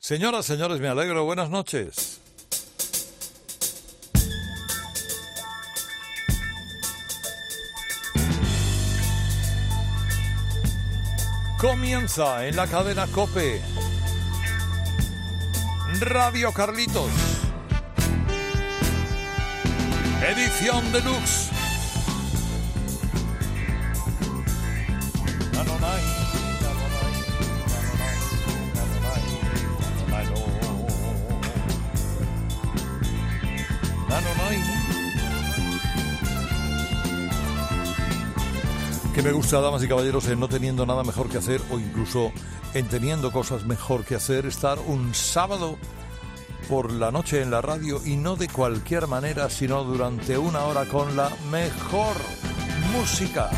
Señoras, señores, me alegro. Buenas noches. Comienza en la cadena COPE Radio Carlitos, edición deluxe. Que me gusta, damas y caballeros, en no teniendo nada mejor que hacer o incluso en teniendo cosas mejor que hacer, estar un sábado por la noche en la radio, y no de cualquier manera, sino durante una hora con la mejor música.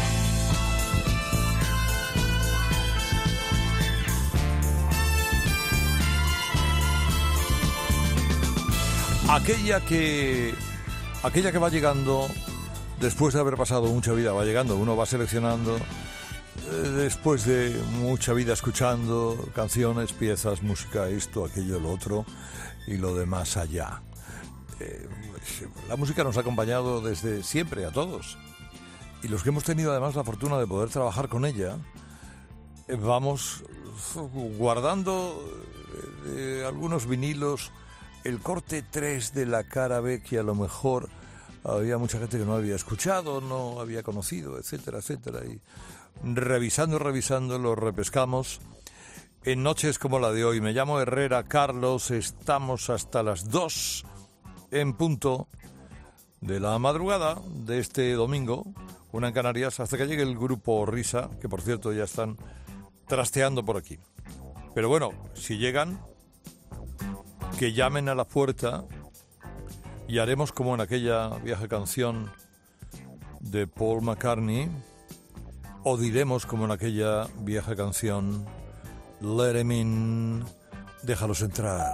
Aquella que va llegando después de haber pasado mucha vida, va llegando, uno va seleccionando después de mucha vida escuchando canciones, piezas, música, esto, aquello, lo otro y lo de más allá. La música nos ha acompañado desde siempre a todos, y los que hemos tenido además la fortuna de poder trabajar con ella, vamos guardando algunos vinilos, el corte 3 de la cara B, que a lo mejor había mucha gente que no había escuchado, no había conocido, etcétera, etcétera. Y revisando, lo repescamos en noches como la de hoy. Me llamo Herrera Carlos, estamos hasta las 2 en punto de la madrugada de este domingo, una en Canarias, hasta que llegue el grupo Risa, que por cierto ya están trasteando por aquí. Pero bueno, si llegan, que llamen a la puerta, y haremos como en aquella vieja canción de Paul McCartney, o diremos como en aquella vieja canción, Let 'em in, déjalos entrar.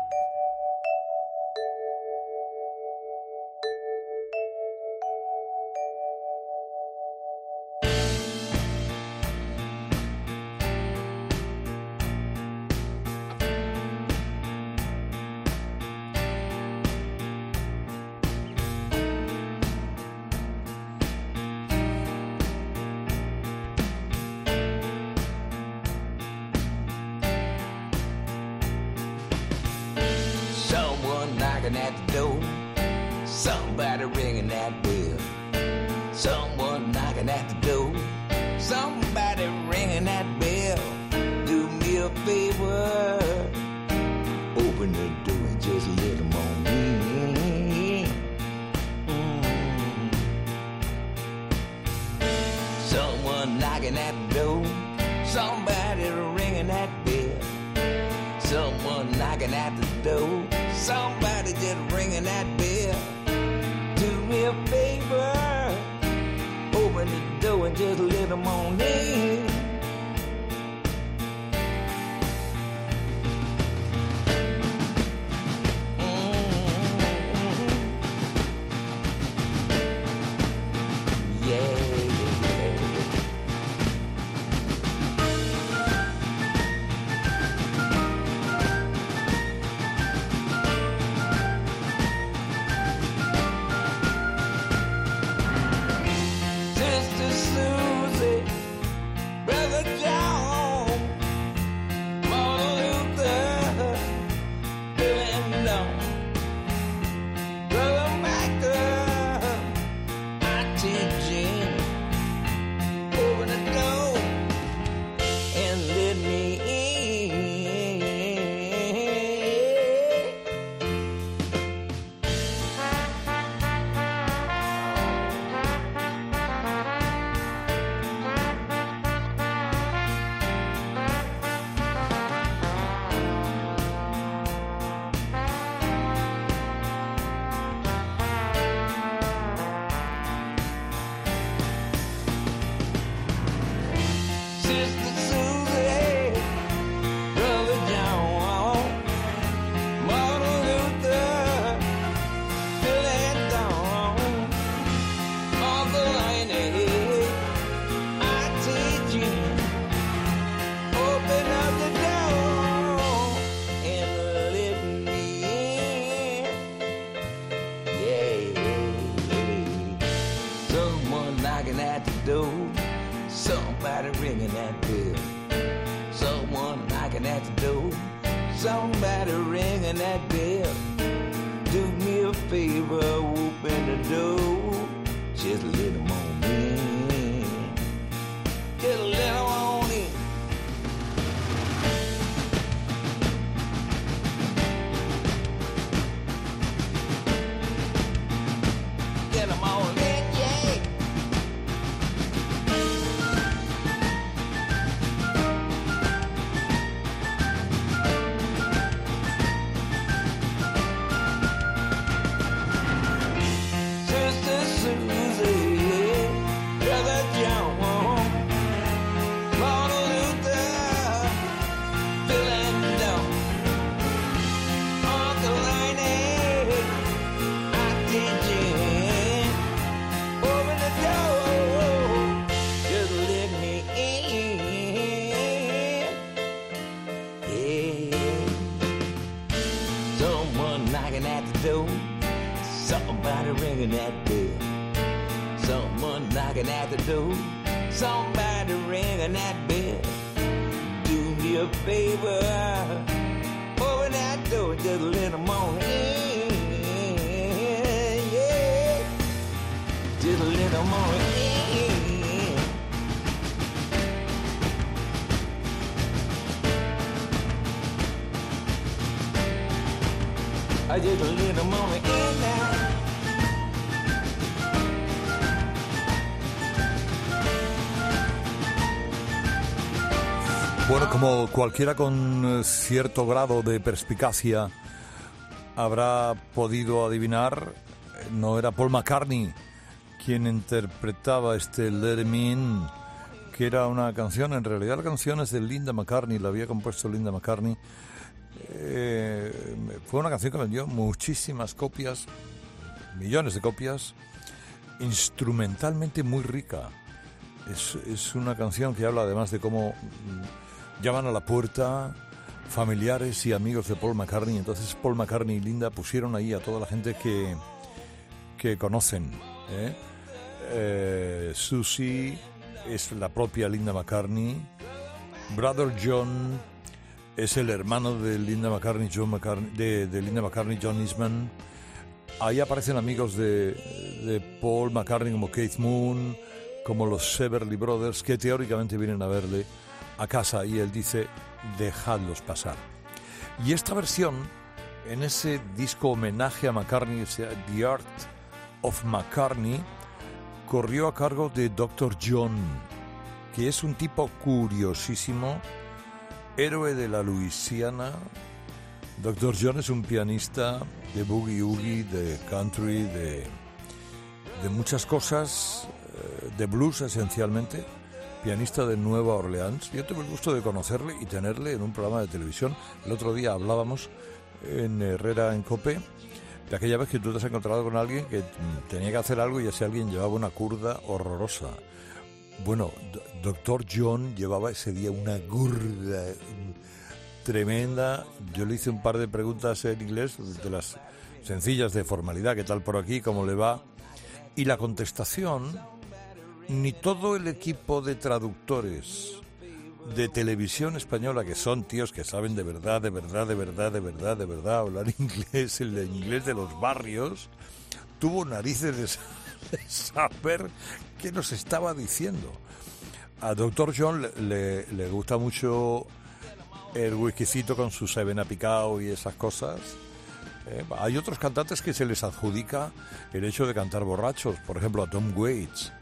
At the door, somebody ringing that bell. Someone knocking at the door, somebody ringing that bell. Do me a favor, open the door and just let them on in. Someone knocking at the door, somebody ringing that bell. Someone knocking at the door, somebody just ringing that bell. Do me a favor, open the door and just let them on in. somebody ringing that bell. Do me a favor, open the door. Just a little more in. Just a little more in. Get 'em all in, yeah. Sister Susie, Brother John, Martin Luther, Bill and Don, Uncle Ernie, Auntie Jane, open the door, just let me in. Yeah. Someone knocking at the door, somebody ringing that bell. Someone knocking at the door, somebody ringing that bell. Do me a favor, open that door, just a little more in, yeah, just a little more in. Just a little more in now. Bueno, como cualquiera con cierto grado de perspicacia habrá podido adivinar, no era Paul McCartney quien interpretaba este Let 'Em In, que era una canción, en realidad la canción es de Linda McCartney, la había compuesto Linda McCartney. Fue una canción que vendió muchísimas copias, millones de copias, instrumentalmente muy rica. Es una canción que habla además de cómo llaman a la puerta familiares y amigos de Paul McCartney. Entonces Paul McCartney y Linda pusieron ahí a toda la gente que conocen, Susie es la propia Linda McCartney, Brother John es el hermano de Linda McCartney, de Linda McCartney, John Eastman. Ahí aparecen amigos de Paul McCartney como Keith Moon, como los Everly Brothers, que teóricamente vienen a verle a casa, y él dice, dejadlos pasar. Y esta versión, en ese disco homenaje a McCartney, The Art of McCartney, corrió a cargo de Dr. John, que es un tipo curiosísimo, héroe de la Luisiana. Dr. John es un pianista de boogie-woogie, de country, de muchas cosas, de blues esencialmente, pianista de Nueva Orleans. Yo tuve el gusto de conocerle y tenerle en un programa de televisión. El otro día hablábamos en Herrera en COPE de aquella vez que tú te has encontrado con alguien que tenía que hacer algo y ese alguien llevaba una curda horrorosa. Bueno, Dr. John llevaba ese día una curda tremenda. Yo le hice un par de preguntas en inglés, de las sencillas de formalidad, ¿qué tal por aquí? ¿Cómo le va? Y la contestación, ni todo el equipo de traductores de televisión española, que son tíos que saben de verdad hablar inglés, el inglés de los barrios, tuvo narices de saber qué nos estaba diciendo. A Dr. John le gusta mucho el whiskycito con su Seven Up y esas cosas. Hay otros cantantes que se les adjudica el hecho de cantar borrachos, por ejemplo a Tom Waits,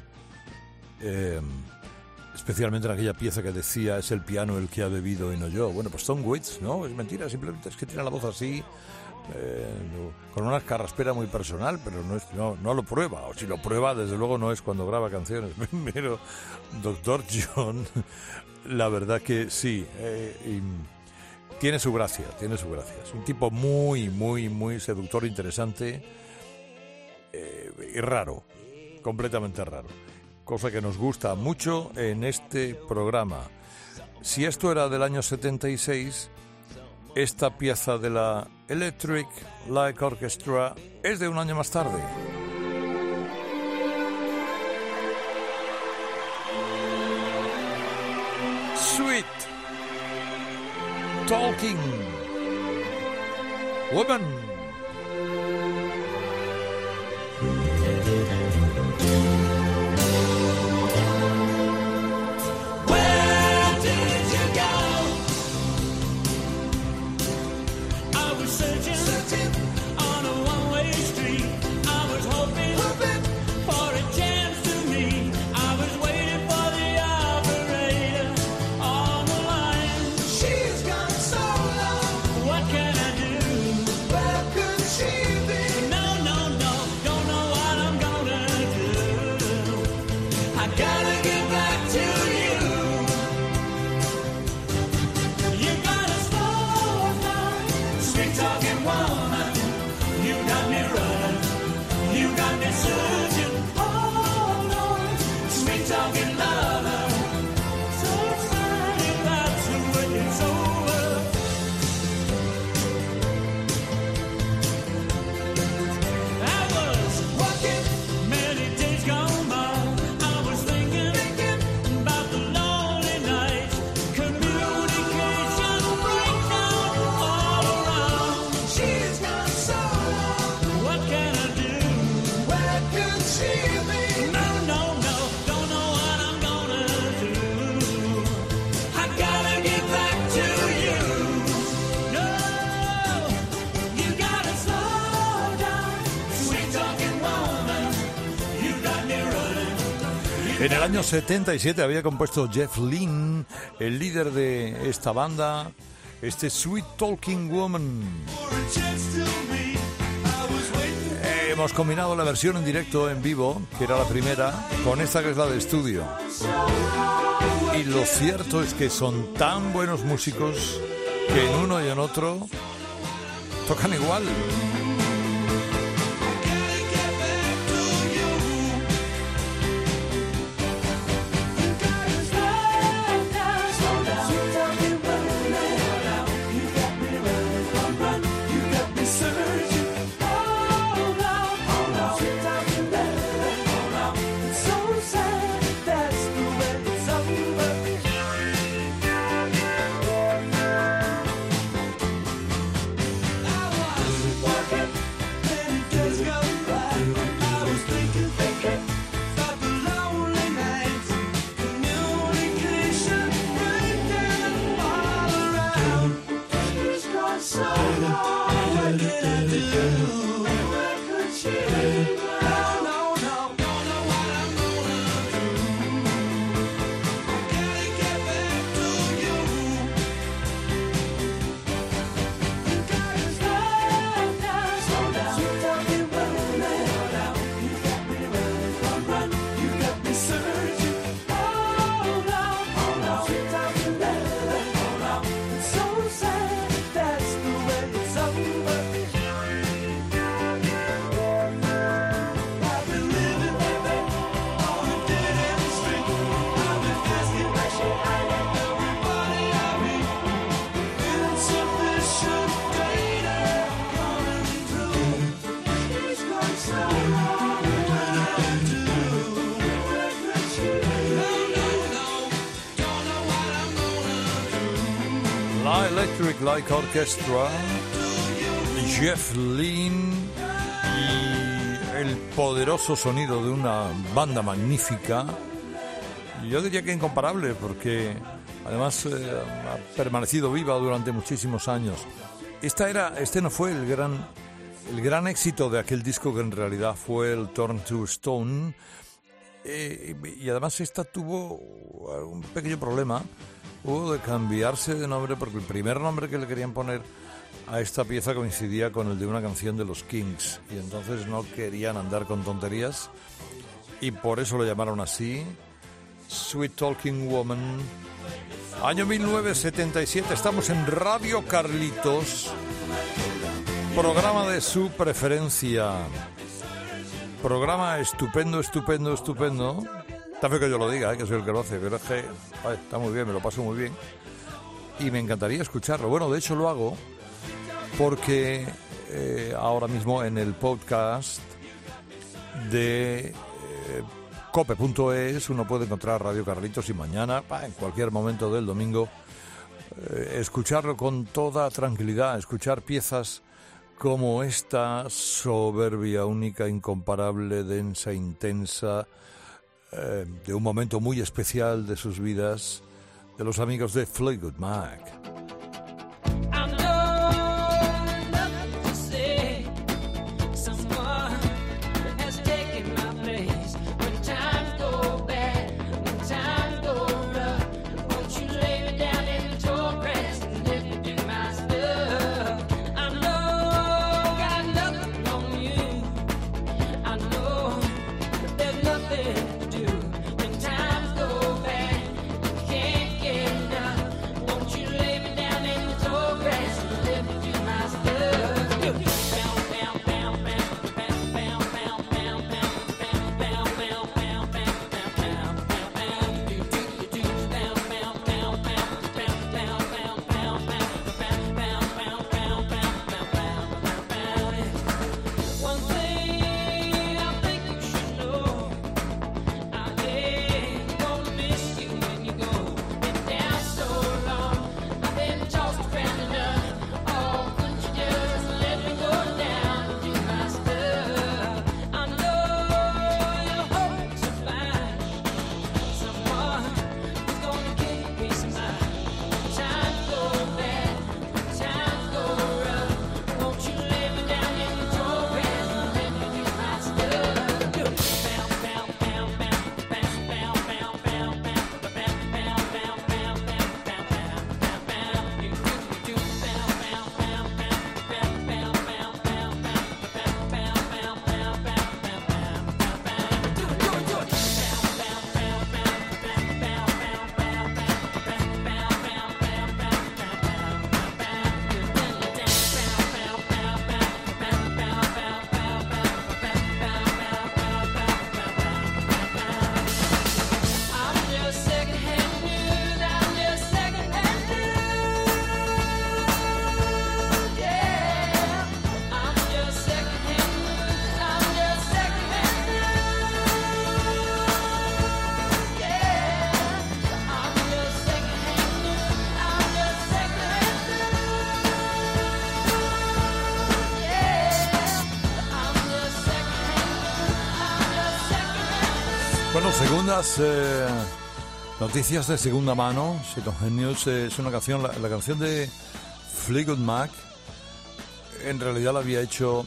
especialmente en aquella pieza que decía es el piano el que ha bebido y no yo. Bueno, pues Tom Waits no, es mentira, simplemente es que tiene la voz así, con una carraspera muy personal, pero no lo prueba, o si lo prueba desde luego no es cuando graba canciones. Pero Dr. John, la verdad que sí, tiene su gracia. Es un tipo muy, muy, muy seductor, interesante, y raro, completamente raro. Cosa que nos gusta mucho en este programa. Si esto era del año 76, esta pieza de la Electric Light Orchestra es de un año más tarde. Sweet Talking Woman. En el año 77 había compuesto Jeff Lynne, el líder de esta banda, este Sweet Talking Woman. Hemos combinado la versión en directo, en vivo, que era la primera, con esta que es la de estudio. Y lo cierto es que son tan buenos músicos que en uno y en otro tocan igual. Electric Light Orchestra, Jeff Lynne y el poderoso sonido de una banda magnífica, yo diría que incomparable, porque además ha permanecido viva durante muchísimos años. Este no fue el gran éxito de aquel disco, que en realidad fue el Turn to Stone, y además esta tuvo un pequeño problema. Hubo de cambiarse de nombre porque el primer nombre que le querían poner a esta pieza coincidía con el de una canción de los Kings, y entonces no querían andar con tonterías y por eso lo llamaron así, Sweet Talking Woman. Año 1977, estamos en Radio Carlitos, programa de su preferencia, programa estupendo. Está feo que yo lo diga, que soy el que lo hace, pero es que está muy bien, me lo paso muy bien y me encantaría escucharlo. Bueno, de hecho lo hago porque ahora mismo en el podcast de cope.es uno puede encontrar Radio Carlitos, y mañana, en cualquier momento del domingo, escucharlo con toda tranquilidad, escuchar piezas como esta soberbia, única, incomparable, densa, intensa, de un momento muy especial de sus vidas, de los amigos de Fleetwood Mac. Bueno, segundas noticias de segunda mano. Second Hand News es una canción, la canción de Fleetwood Mac. En realidad la había hecho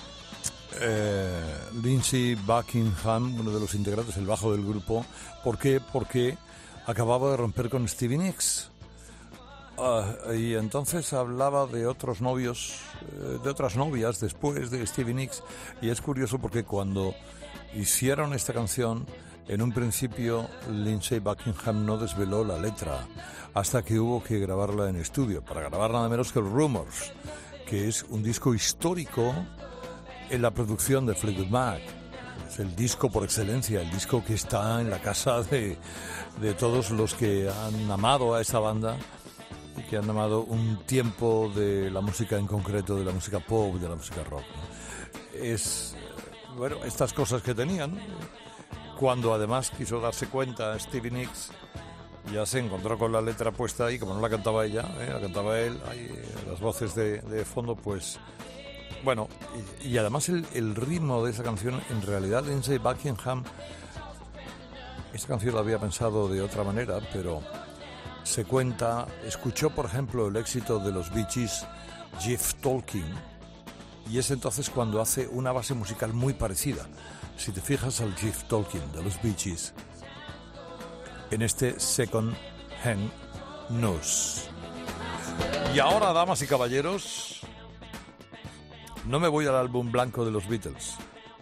Lindsey Buckingham, uno de los integrantes, el bajo del grupo. ¿Por qué? Porque acababa de romper con Stevie Nicks. Y entonces hablaba de otros novios, de otras novias después de Stevie Nicks. Y es curioso porque cuando hicieron esta canción, en un principio Lindsey Buckingham no desveló la letra hasta que hubo que grabarla en estudio, para grabar nada menos que Rumors, que es un disco histórico en la producción de Fleetwood Mac. Es el disco por excelencia, el disco que está en la casa de todos los que han amado a esta banda y que han amado un tiempo de la música, en concreto de la música pop, de la música rock, ¿no? Es, bueno, estas cosas que tenían. Cuando además quiso darse cuenta Stevie Nicks, ya se encontró con la letra puesta ahí, como no la cantaba ella, la cantaba él, ahí, las voces de fondo, pues bueno, y además el ritmo de esa canción, en realidad Lindsey Buckingham, esta canción la había pensado de otra manera, pero se cuenta, escuchó por ejemplo el éxito de los Bee Gees, Jeff Talking, y es entonces cuando hace una base musical muy parecida. Si te fijas al Jeff Talking de los Bee Gees en este Second Hand News. Y ahora, damas y caballeros, no me voy al álbum blanco de los Beatles,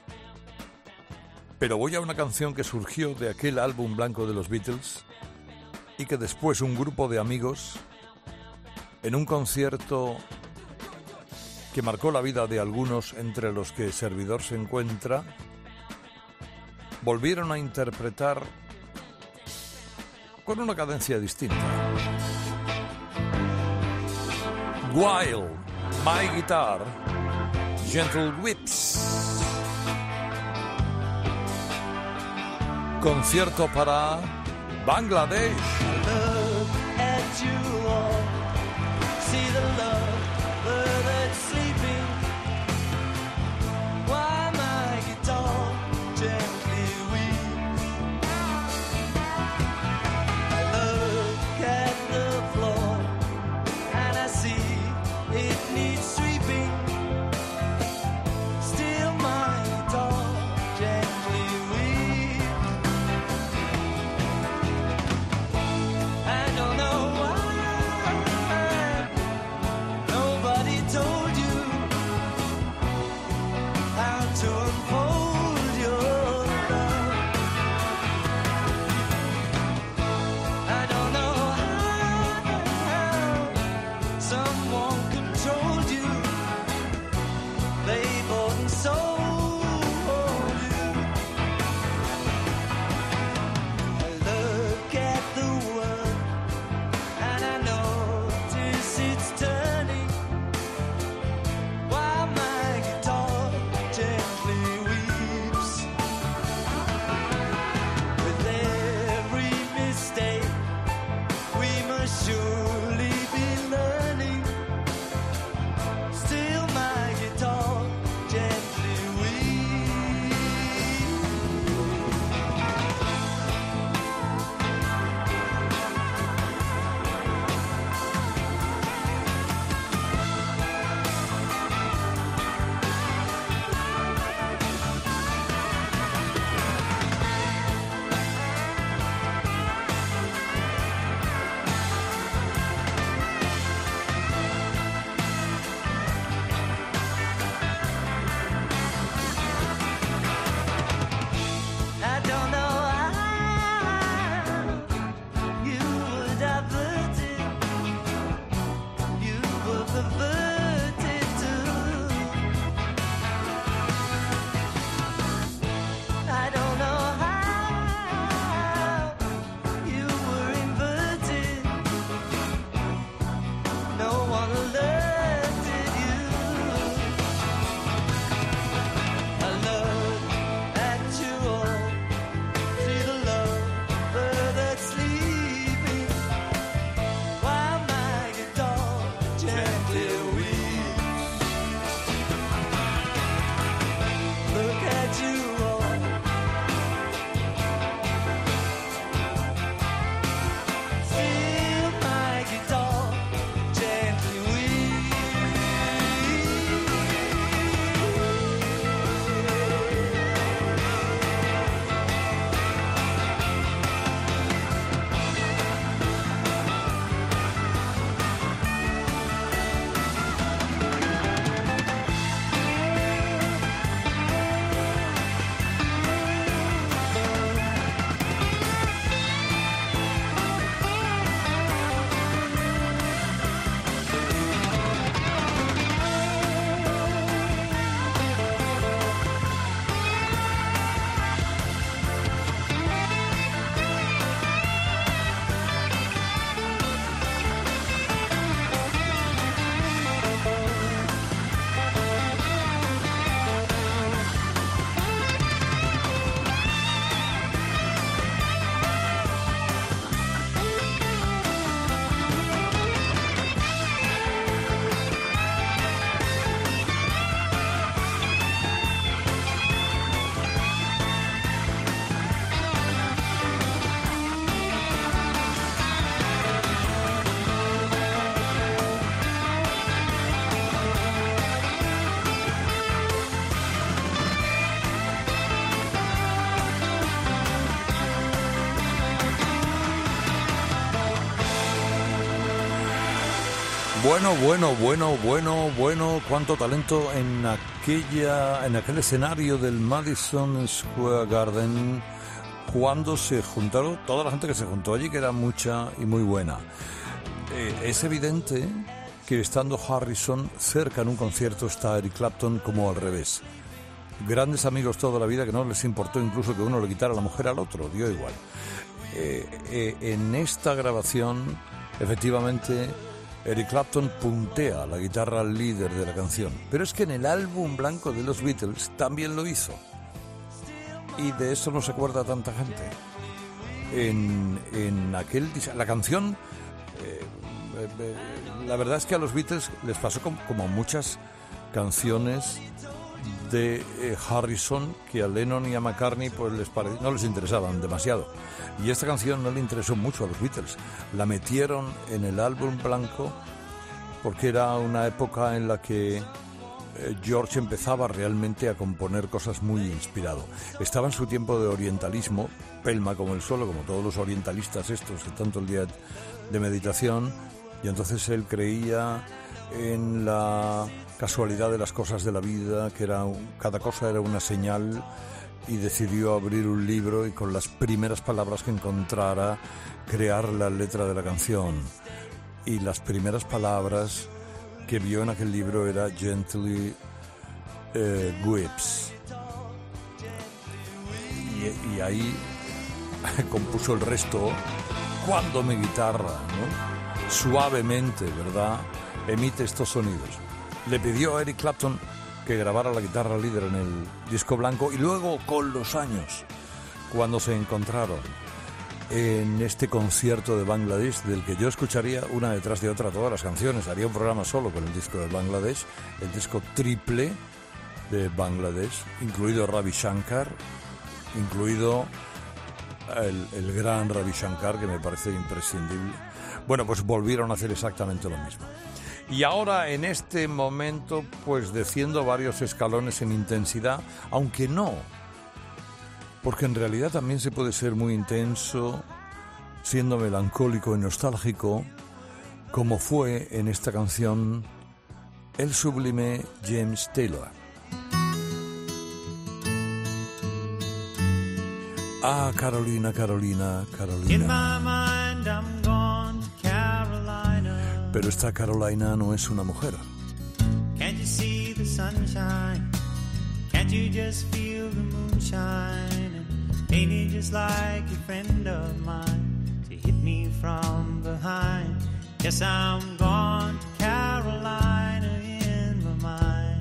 pero voy a una canción que surgió de aquel álbum blanco de los Beatles y que después un grupo de amigos, en un concierto que marcó la vida de algunos, entre los que servidor se encuentra, volvieron a interpretar con una cadencia distinta. While My Guitar, Gentle Whips. Concierto para Bangladesh. Look at you all, see the love that's sleeping Bueno, cuánto talento en aquel escenario del Madison Square Garden cuando se juntaron, toda la gente que se juntó allí, que era mucha y muy buena. Es evidente que estando Harrison cerca en un concierto está Eric Clapton como al revés. Grandes amigos toda la vida que no les importó incluso que uno le quitara la mujer al otro, dio igual. En esta grabación, efectivamente, Eric Clapton puntea la guitarra líder de la canción. Pero es que en el álbum blanco de los Beatles también lo hizo. Y de eso no se acuerda tanta gente. En la canción, la verdad es que a los Beatles les pasó como muchas canciones de Harrison, que a Lennon y a McCartney pues no les interesaban demasiado. Y esta canción no le interesó mucho a los Beatles. La metieron en el álbum blanco porque era una época en la que George empezaba realmente a componer cosas muy inspirado. Estaba en su tiempo de orientalismo, pelma como el suelo, como todos los orientalistas estos, de tanto el día de meditación, y entonces él creía en la casualidad de las cosas de la vida, que cada cosa era una señal, y decidió abrir un libro y con las primeras palabras que encontrara crear la letra de la canción. Y las primeras palabras que vio en aquel libro era Gently Weeps. Y ahí compuso el resto cuando mi guitarra, ¿no?, suavemente, ¿verdad?, emite estos sonidos. Le pidió a Eric Clapton que grabara la guitarra líder en el disco blanco, y luego, con los años, cuando se encontraron en este concierto de Bangladesh, del que yo escucharía una detrás de otra todas las canciones, haría un programa solo con el disco de Bangladesh, el disco triple de Bangladesh, incluido Ravi Shankar, incluido el gran Ravi Shankar, que me parece imprescindible. Bueno, pues volvieron a hacer exactamente lo mismo. Y ahora, en este momento, pues desciendo varios escalones en intensidad, aunque no, porque en realidad también se puede ser muy intenso siendo melancólico y nostálgico, como fue en esta canción el sublime James Taylor. Ah, Carolina, Carolina, Carolina. In my mind I'm gone to Carolina. Pero esta Carolina no es una mujer. Can't you see the sunshine? Can't you just feel the moonshine? Ain't it just like a friend of mine to hit me from behind? Yes, I'm gone to Carolina in my mind.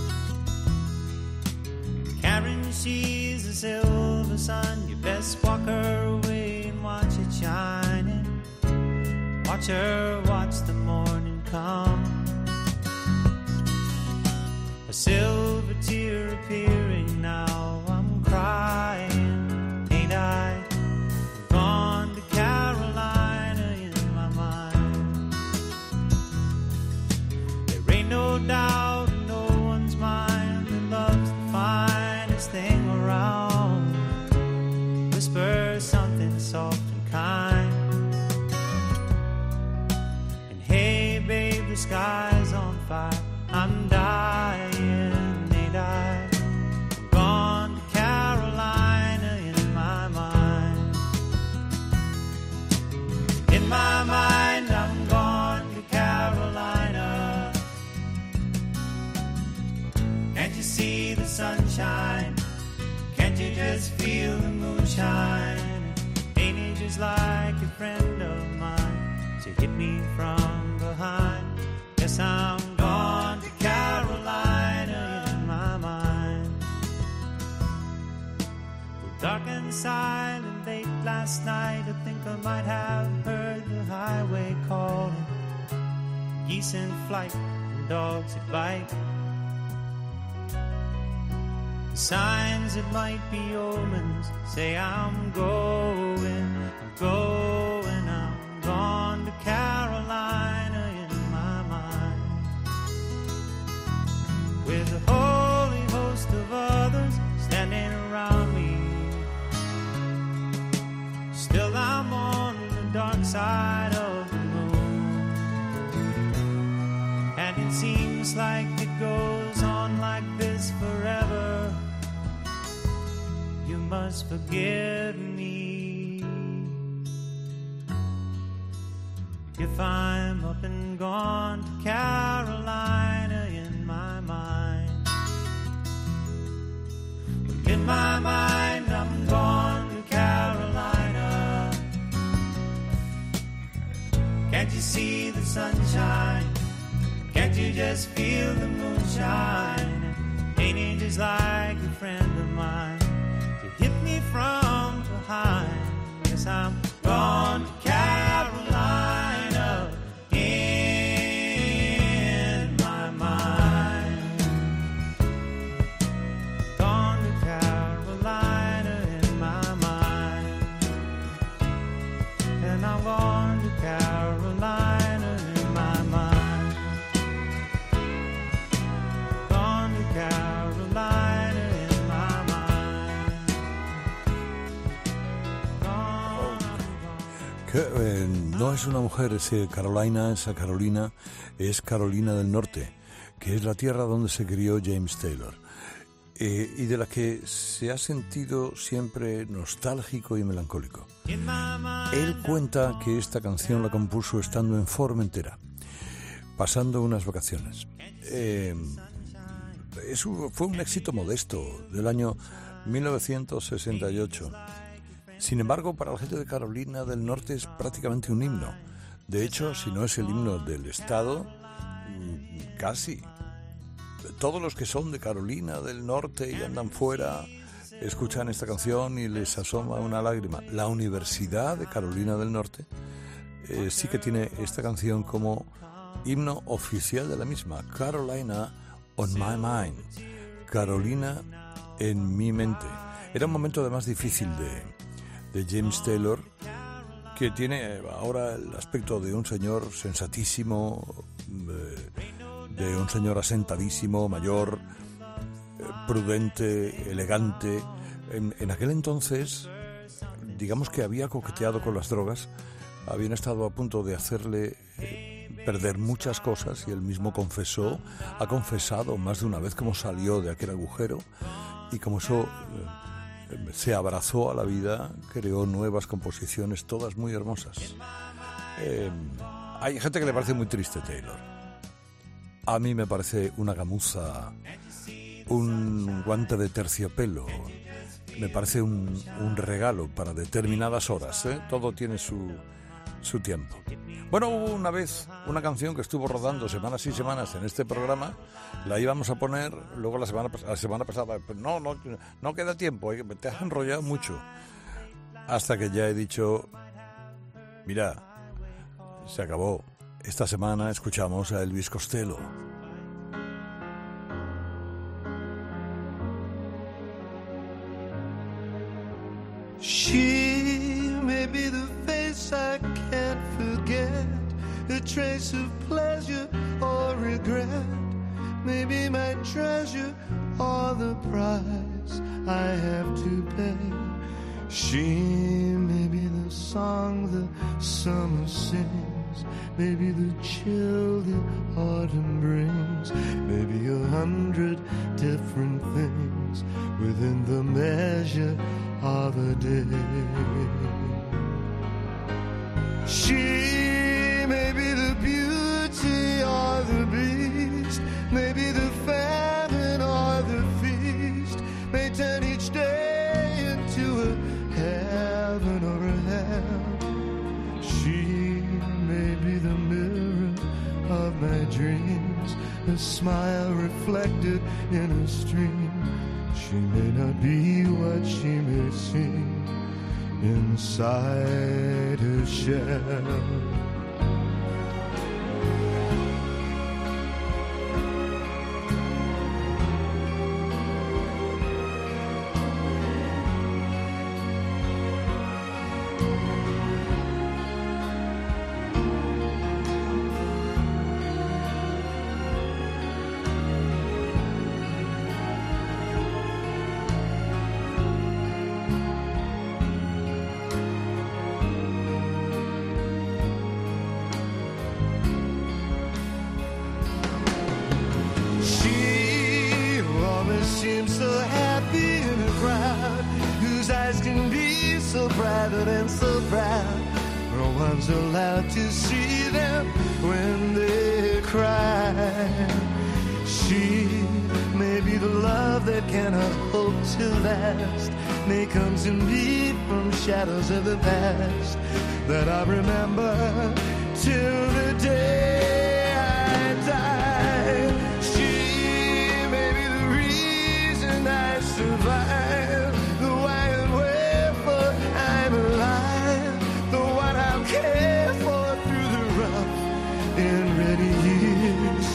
Karen, she's a silver sun. You best walk her away and watch it shining. Watch her watch the morning come. A silver tear appearing now. I'm crying, ain't I? I'm gone to Carolina in my mind. There ain't no doubt in no one's mind that love's the finest thing around. Whisper something soft and kind. And hey babe, the sky's on fire. I'm dying, ain't I? I'm gone to Carolina in my mind. In my mind, I'm gone to Carolina. Can't you see the sunshine? Can't you just feel the moonshine? Ain't it just like a friend of mine to hit me from behind? Yes, I'm gone to Carolina in my mind. Dark and silent late last night, I think I might have heard the highway calling. Geese in flight and dogs that bite. Signs that might be omens say I'm going, I'm gone to Carolina in my mind. With a holy host of others standing around me, still I'm on the dark side of the moon. looks like it goes on like this forever. You must forgive me if I'm up and gone to Carolina in my mind. In my mind I'm gone to Carolina. Can't you see the sunshine? Can't you just feel the moonshine? Ain't it just like a friend of mine to hit me from behind? Yes, I'm gone to Carolina in my mind. Gone to Carolina in my mind. And I'm gone to Carolina in my mind. Gone to Carolina in my mind. Que, no es una mujer, esa Carolina es Carolina del Norte, que es la tierra donde se crió James Taylor, y de la que se ha sentido siempre nostálgico y melancólico. Él cuenta que esta canción la compuso estando en Formentera, pasando unas vacaciones. Fue un éxito modesto del año 1968. Sin embargo, para la gente de Carolina del Norte es prácticamente un himno. De hecho, si no es el himno del estado, casi. Todos los que son de Carolina del Norte y andan fuera escuchan esta canción y les asoma una lágrima. La Universidad de Carolina del Norte sí que tiene esta canción como himno oficial de la misma. Carolina on my mind. Carolina en mi mente. Era un momento además difícil de James Taylor, que tiene ahora el aspecto de un señor sensatísimo, de un señor asentadísimo, mayor, prudente, elegante. En aquel entonces, digamos que había coqueteado con las drogas, habían estado a punto de hacerle perder muchas cosas y él mismo ha confesado más de una vez cómo salió de aquel agujero y cómo eso se abrazó a la vida, creó nuevas composiciones, todas muy hermosas. Hay gente que le parece muy triste Taylor. A mí me parece una gamuza, un guante de terciopelo, me parece un regalo para determinadas horas, ¿eh? Todo tiene su tiempo. Bueno, hubo una vez una canción que estuvo rodando semanas y semanas en este programa, la íbamos a poner, luego la semana pasada, pero no queda tiempo, te has enrollado mucho, hasta que ya he dicho, mira, se acabó. Esta semana escuchamos a Elvis Costello. She may be the face I can't forget, a trace of pleasure or regret, maybe my treasure or the price I have to pay. She may be the song the summer sings, maybe the chill the autumn brings, maybe 100 different things within the measure of a day. She may be the beauty or the beast, maybe the famine or the feast, may turn each day into a heaven or a hell. She may be the mirror of my dreams, a smile reflected in a stream. She may not be what she may seem inside her shell. private and so proud. No one's allowed to see them when they cry. She may be the love that cannot hope to last, may come to me from shadows of the past that I remember till the day I die. She may be the reason I survive, the why and wherefore I'm alive, the one I'll care for through the rough and ready years.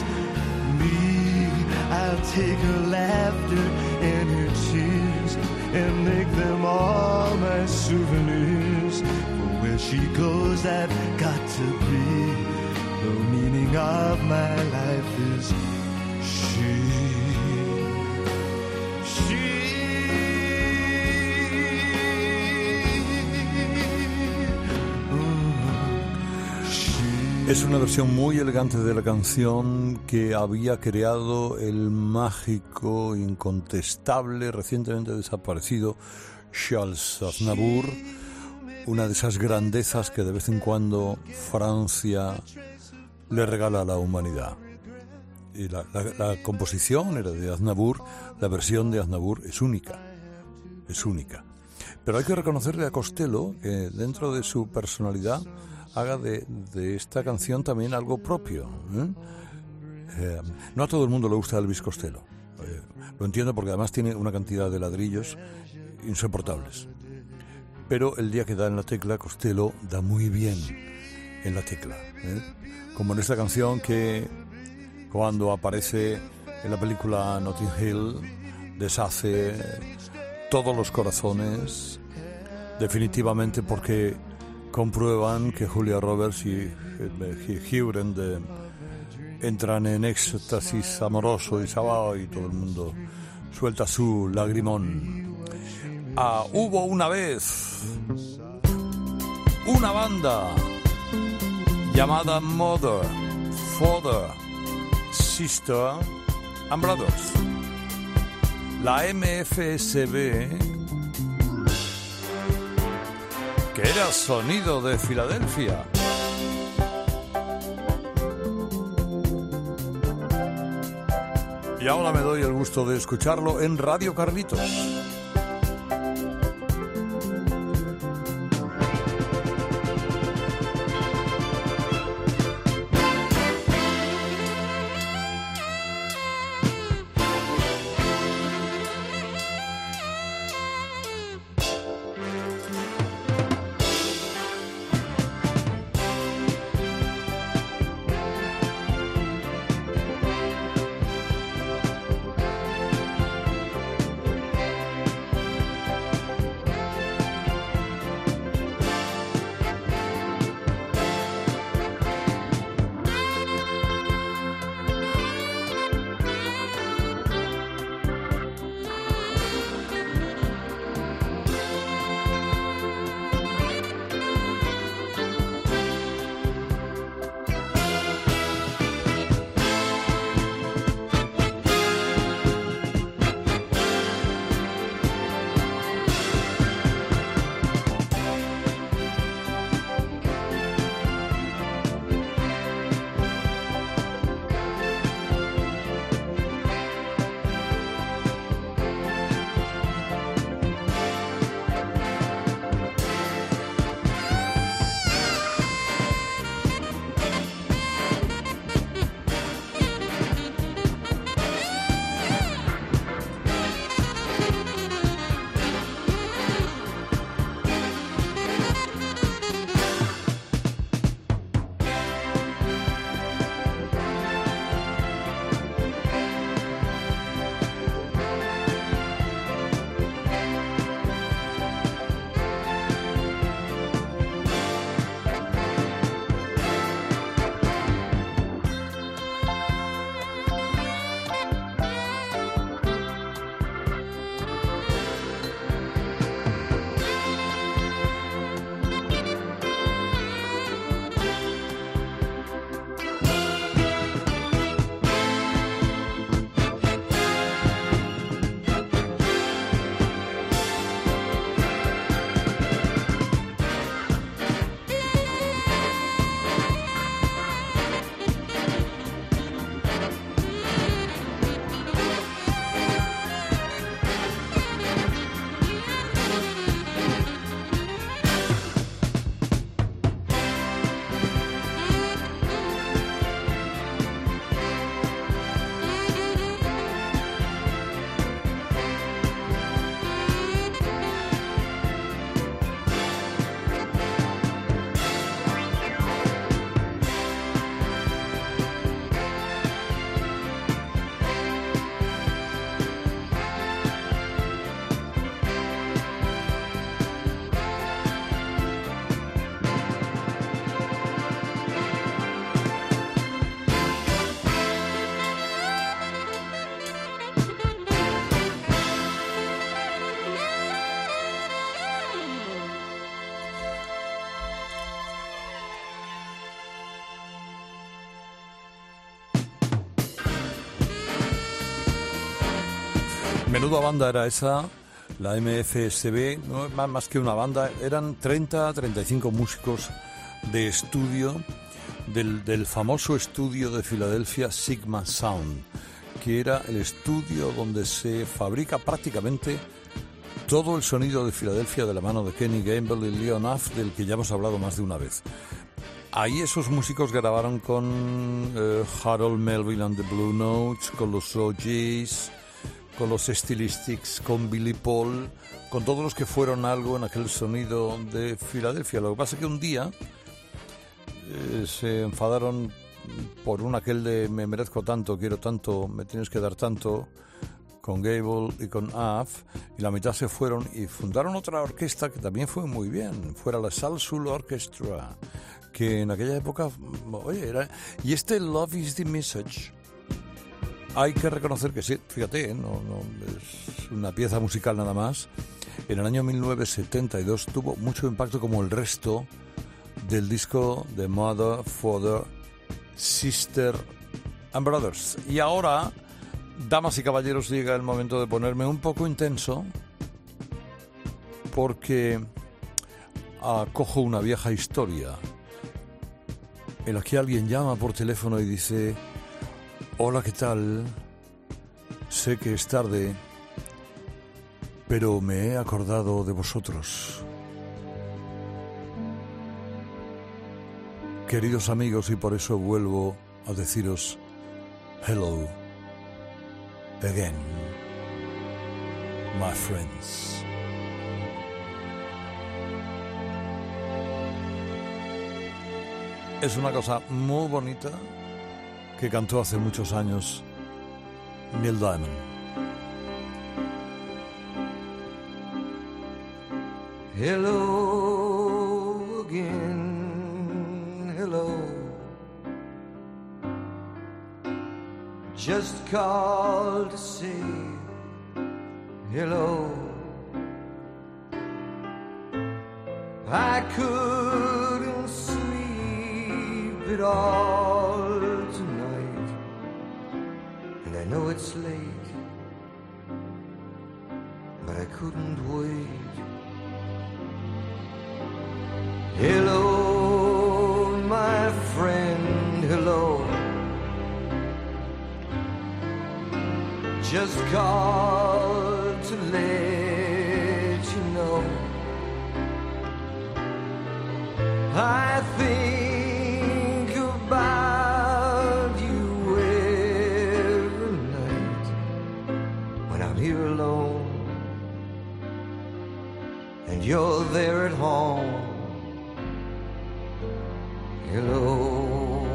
I'll take her laughter and her tears and make them all my souvenirs. For where she goes, I've got to be. The meaning of my life is she. Es una versión muy elegante de la canción que había creado el mágico, incontestable, recientemente desaparecido Charles Aznavour, una de esas grandezas que de vez en cuando Francia le regala a la humanidad. Y la composición era de Aznavour, la versión de Aznavour es única. Pero hay que reconocerle a Costello que dentro de su personalidad haga de esta canción también algo propio. No a todo el mundo le gusta Elvis Costello. Lo entiendo porque además tiene una cantidad de ladrillos insoportables. Pero el día que da en la tecla, Costello da muy bien en la tecla. Como en esta canción que cuando aparece en la película Notting Hill deshace todos los corazones, definitivamente porque comprueban que Julia Roberts y Hugh entran en éxtasis amoroso y todo el mundo suelta su lagrimón. Hubo una vez una banda llamada Mother, Father, Sister and Brothers. La MFSB, que era sonido de Filadelfia. Y ahora me doy el gusto de escucharlo en Radio Carlitos. Menuda banda era esa, la MFSB, no más que una banda, eran 35 músicos de estudio del famoso estudio de Filadelfia Sigma Sound, que era el estudio donde se fabrica prácticamente todo el sonido de Filadelfia de la mano de Kenny Gamble y Leon Huff, del que ya hemos hablado más de una vez. Ahí esos músicos grabaron con Harold Melvin and the Blue Notes, con los OGs, con los Stylistics, con Billy Paul, con todos los que fueron algo en aquel sonido de Filadelfia. Lo que pasa es que un día se enfadaron por aquel de me merezco tanto, quiero tanto, me tienes que dar tanto, con Gable y con Huff, y la mitad se fueron y fundaron otra orquesta que también fue muy bien, fuera la Salsoul Orchestra, que en aquella época, oye, era... Y este Love is the Message, hay que reconocer que sí, fíjate, no es una pieza musical nada más. En el año 1972 tuvo mucho impacto como el resto del disco de Mother, Father, Sister and Brothers. Y ahora, damas y caballeros, llega el momento de ponerme un poco intenso porque acojo una vieja historia en la que alguien llama por teléfono y dice: hola, ¿qué tal? Sé que es tarde, pero me he acordado de vosotros. Queridos amigos, y por eso vuelvo a deciros hello again, my friends. Es una cosa muy bonita que cantó hace muchos años Neil Diamond. Hello again, hello. Just called to say hello. I couldn't sleep at all tonight, and I know it's late, but I couldn't wait. Hello, my friend, hello. Just called to let you know I think about you every night when I'm here alone and you're there at home. Hello.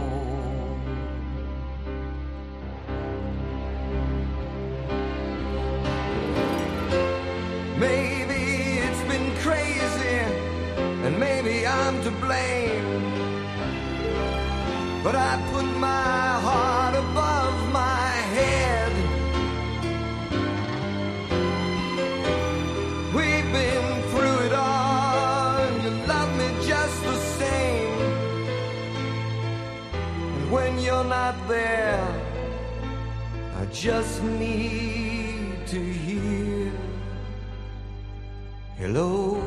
Maybe it's been crazy, and maybe I'm to blame, but I put my heart above my head. We've been through it all, and you love me just the same. When you're not there, I just need to hear hello,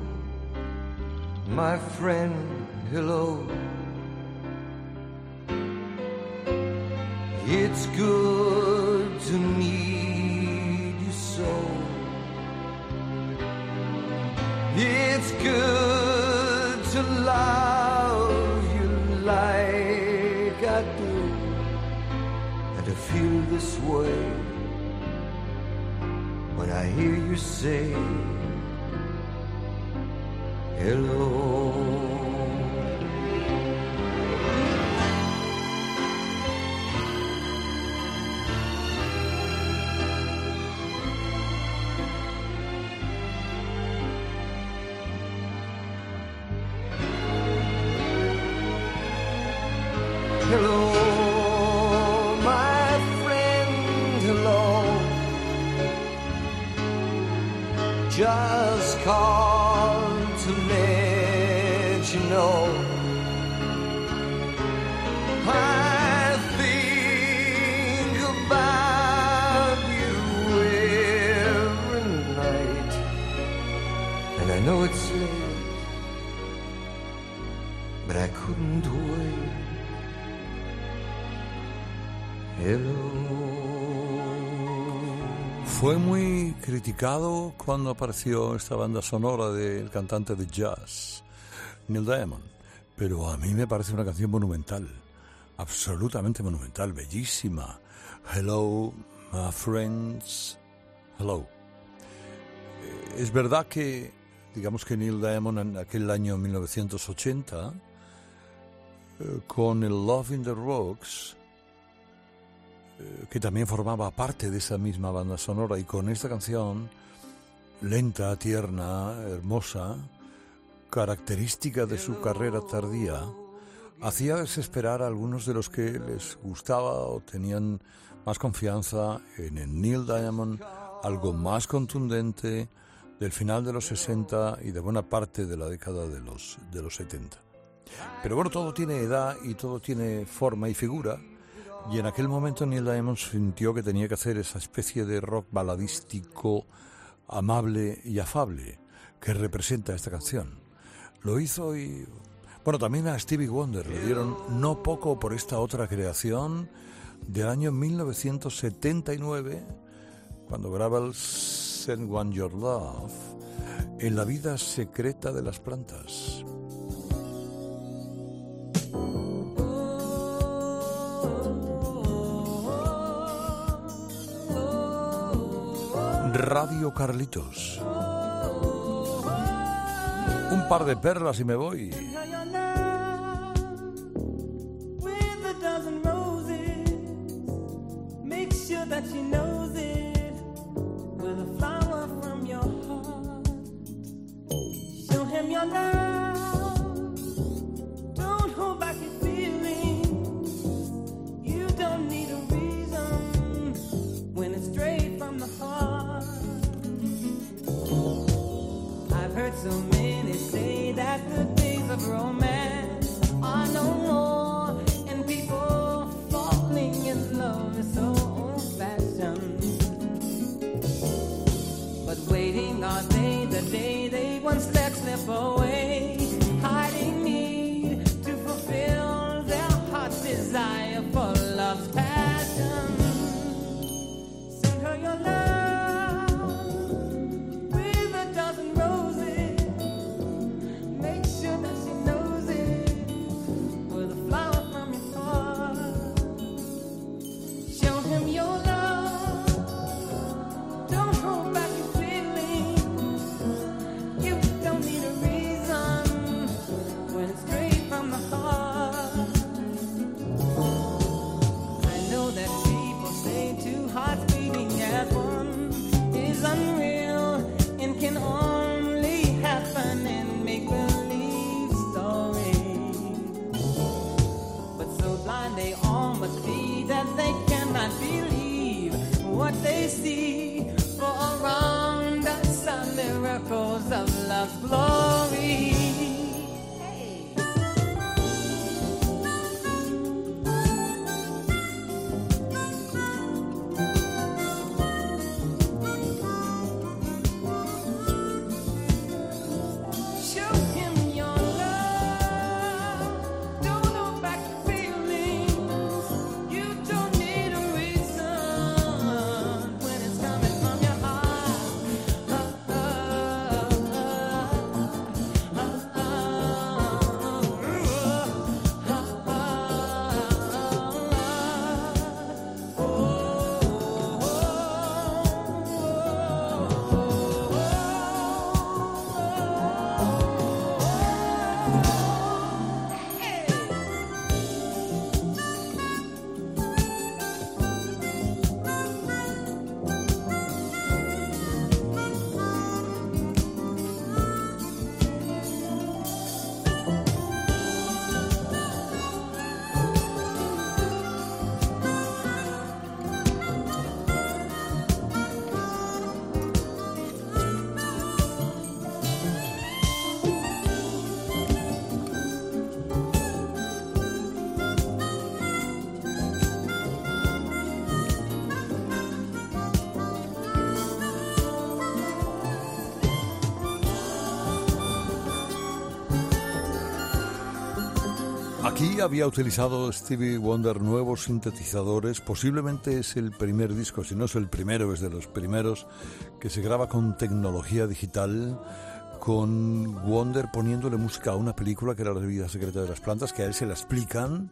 my friend, hello. It's good to meet you so. It's good to love you like I do, and to feel this way when I hear you say hello. Hello, my friend, hello. Just called to let you know I think about you Fue muy criticado cuando apareció esta banda sonora del cantante de jazz, Neil Diamond, pero a mí me parece una canción monumental, absolutamente monumental, bellísima. Hello, my friends, hello. Es verdad que, digamos que Neil Diamond en aquel año 1980, con el Love in the Rocks, que también formaba parte de esa misma banda sonora, y con esta canción lenta, tierna, hermosa, característica de su carrera tardía, hacía desesperar a algunos de los que les gustaba o tenían más confianza en el Neil Diamond, algo más contundente del final de los 60 y de buena parte de la década de los 70. Pero bueno, todo tiene edad y todo tiene forma y figura, y en aquel momento Neil Diamond sintió que tenía que hacer esa especie de rock baladístico, amable y afable que representa esta canción. Lo hizo y... bueno, también a Stevie Wonder le dieron no poco por esta otra creación del año 1979, cuando graba el Send One Your Love, en la vida secreta de las plantas. Radio Carlitos. Un par de perlas y me voy. That she knows it with a flower from your heart. Show him your love. Don't hold back your feelings. You don't need a reason when it's straight from the heart. I've heard so many say that the days of romance are no more, and people falling in love is so waiting are they the day they once let slip away, hiding need to fulfill their heart's desire for love's passion. Send her your love with a dozen roses. Make sure that she knows it with a flower from your heart. Show him your love. Don't hold back. Unreal and can only happen in make-believe stories. But so blind they all must be that they cannot believe what they see. For around us are miracles of love's glory. Aquí había utilizado Stevie Wonder nuevos sintetizadores. Posiblemente es el primer disco, si no es el primero, es de los primeros, que se graba con tecnología digital, con Wonder poniéndole música a una película que era La vida secreta de las plantas, que a él se la explican,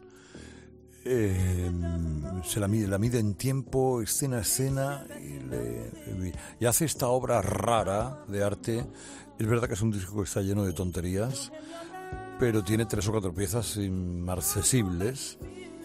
se la mide en tiempo, escena a escena, y hace esta obra rara de arte. Es verdad que es un disco que está lleno de tonterías, pero tiene 3 o 4 piezas inmarcesibles.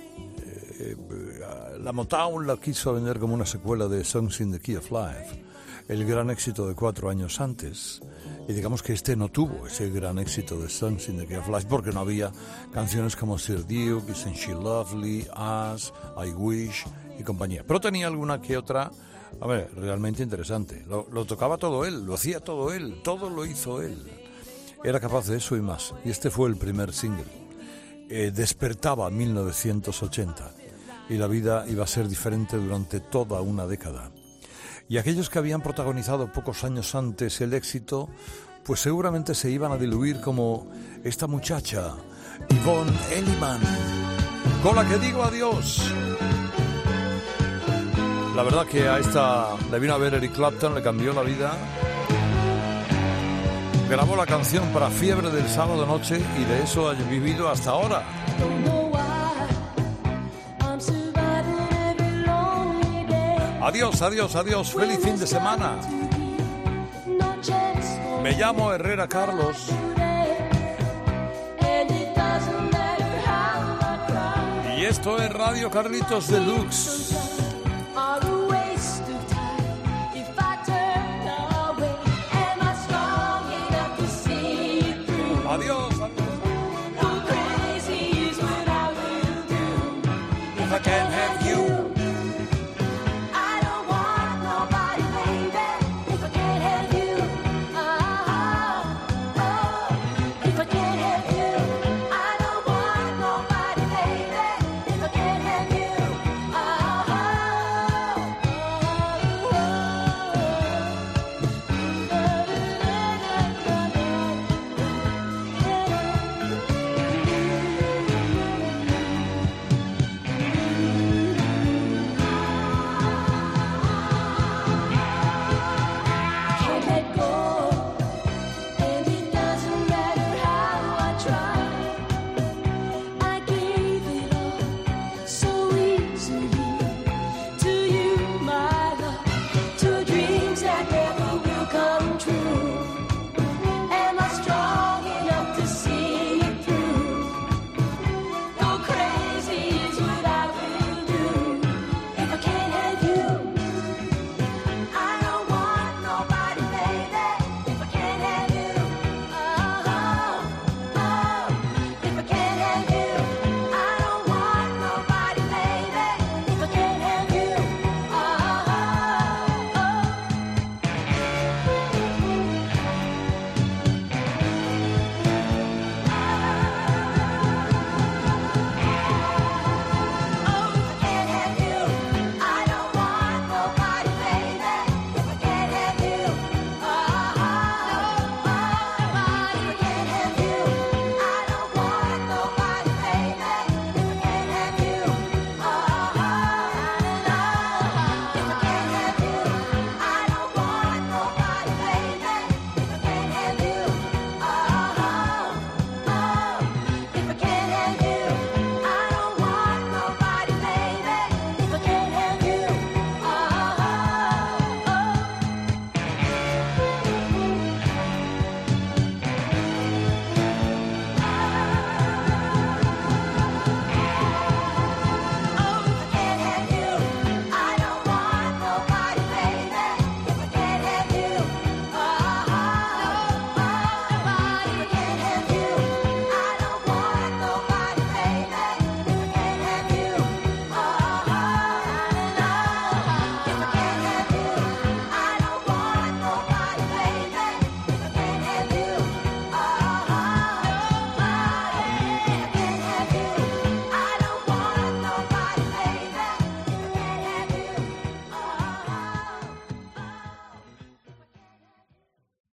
La Motown la quiso vender como una secuela de Songs in the Key of Life, el gran éxito de 4 años antes. Y digamos que este no tuvo ese gran éxito de Songs in the Key of Life porque no había canciones como Sir Duke, Isn't She Lovely, Us, I Wish y compañía. Pero tenía alguna que otra, a ver, realmente interesante. Lo tocaba todo él, lo hacía todo él, todo lo hizo él. Era capaz de eso y más. Y este fue el primer single. Despertaba 1980 y la vida iba a ser diferente durante toda una década. Y aquellos que habían protagonizado pocos años antes el éxito, pues seguramente se iban a diluir como esta muchacha, Yvonne Elliman, con la que digo adiós. La verdad que a esta le vino a ver Eric Clapton, le cambió la vida. Grabó la canción para Fiebre del sábado noche y de eso ha vivido hasta ahora. Adiós, adiós, adiós. Feliz fin de semana. Me llamo Herrera Carlos. Y esto es Radio Carlitos Deluxe.